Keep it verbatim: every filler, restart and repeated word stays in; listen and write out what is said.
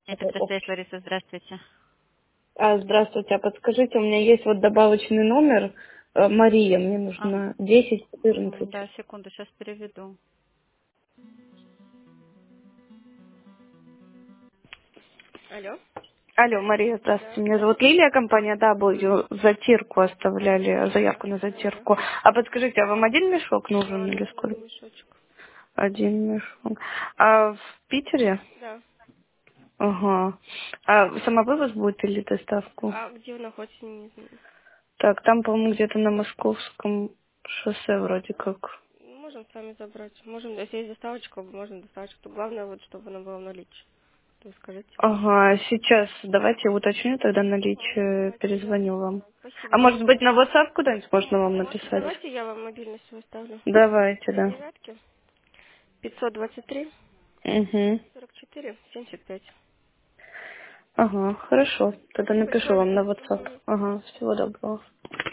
Это предстоит, Лариса, здравствуйте. А, здравствуйте, а подскажите, у меня есть вот добавочный номер, э, Мария, мне А, нужно десять мгм, четырнадцать. да, секунду, сейчас переведу. Алло? Алло, Мария, Да, здравствуйте, меня зовут здравствуйте. Лилия, компания W, затирку оставляли, заявку на Ага. затирку. А подскажите, а вам один мешок нужен Да, или нужен сколько? один мешочек. Один мешок. А в Питере? Да. Ага. А самовывоз будет или доставку? А где вы находитесь? Не знаю. Так, там, по-моему, где-то на Московском шоссе вроде как. Можем с вами забрать. Можем, если есть доставочка, можно доставочку. То главное, вот, чтобы она была в наличии. То есть скажите. Ага, сейчас давайте уточню тогда Ага, наличие, давайте я. перезвоню вам. Спасибо А может быть большое. на WhatsApp куда-нибудь можно вам Может, написать? давайте я вам мобильный свой ставлю. Давайте, Три да. девятки. Пятьсот двадцать три. Угу. Сорок четыре. Семьдесят пять. Ага, хорошо. Тогда Спасибо напишу большое. вам на WhatsApp. Мгм. Ага, всего доброго.